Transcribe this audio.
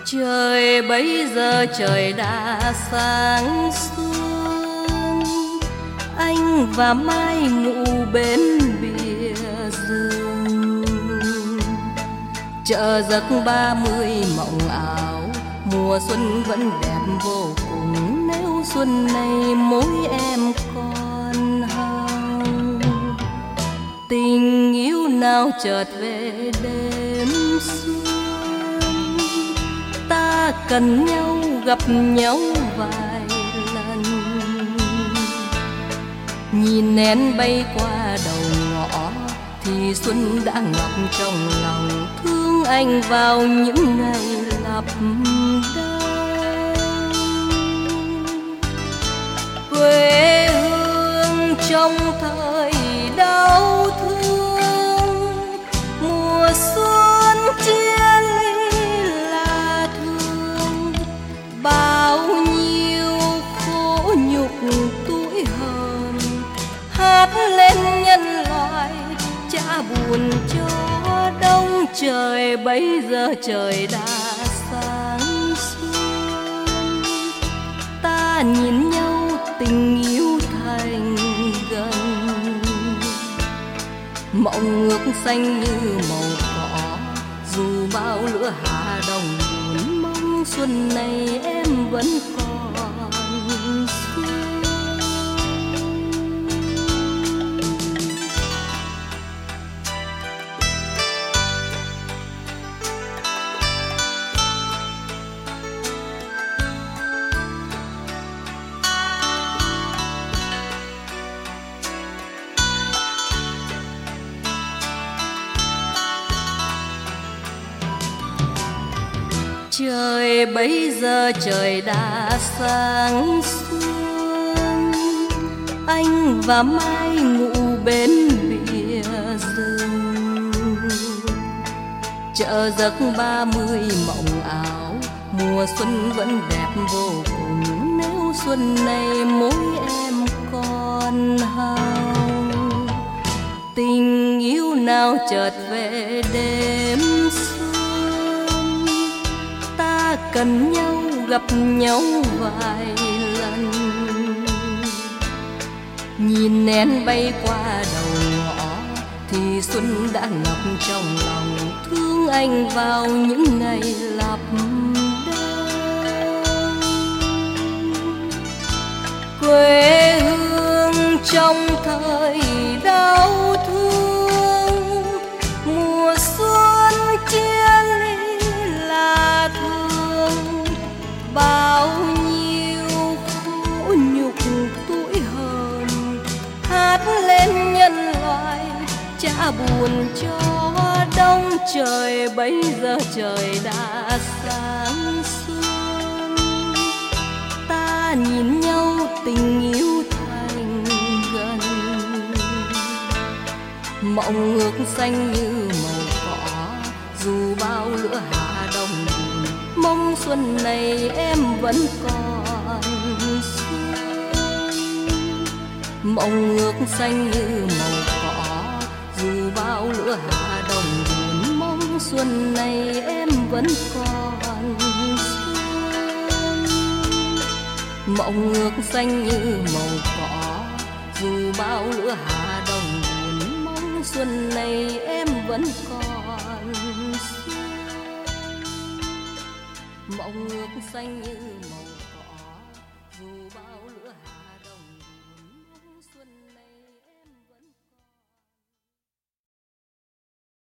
Trời bấy giờ trời đã sáng sương, anh và Mai ngủ bên bìa rừng. Chợ giấc 30 mộng ảo, mùa xuân vẫn đẹp vô cùng. Nếu xuân này mỗi em còn hồng, tình yêu nào chợt về đêm xuân. Ta cần nhau, gặp nhau vài lần, nhìn nén bay qua đầu ngõ thì xuân đã ngập trong lòng. Thương anh vào những ngày lặp đông. Quê hương trong thời đau thương, mùa xuân chia ly là thương. Bao nhiêu khổ nhục tủi hờn, hát lên nhân loại trả buồn cho đông. Trời bấy giờ trời đã sáng xuân, ta nhìn nhau tình yêu thành gần. Mộng ước xanh như màu cỏ, dù bao lửa hạ đồng buồn. Mong xuân này em vẫn còn xuân. Trời bấy giờ trời đã sáng xuân, anh và Mai ngủ bên bìa rừng. Chợ giấc 30 mộng ảo, mùa xuân vẫn đẹp vô cùng. Nếu xuân này mỗi em còn hồng, tình yêu nào chợt về đêm xuân. Ta cần nhau, gặp nhau vài lần, nhìn nén bay qua đầu ngõ thì xuân đã ngập trong lòng. Thương anh vào những ngày lặp đông. Quê hương trong thời đau thương, mùa xuân chia ly là thương. Bao nhiêu khổ nhục tủi hờn, hát lên nhân loại trả buồn cho đông. Trời bấy giờ trời đã sáng xuân, ta nhìn nhau tình yêu thành gần. Mộng ước xanh như màu cỏ, dù bao lửa hạ đồng buồn. Mong xuân này em vẫn còn xuân. Mộng ước xanh như màu cỏ, dù bao lửa hạ đồng buồn. Mong xuân này em vẫn còn xuân. Mộng ước xanh như màu cỏ, dù bao lửa hạ đồng buồn. Mong xuân này em vẫn còn xuân. Mộng ước xanh như màu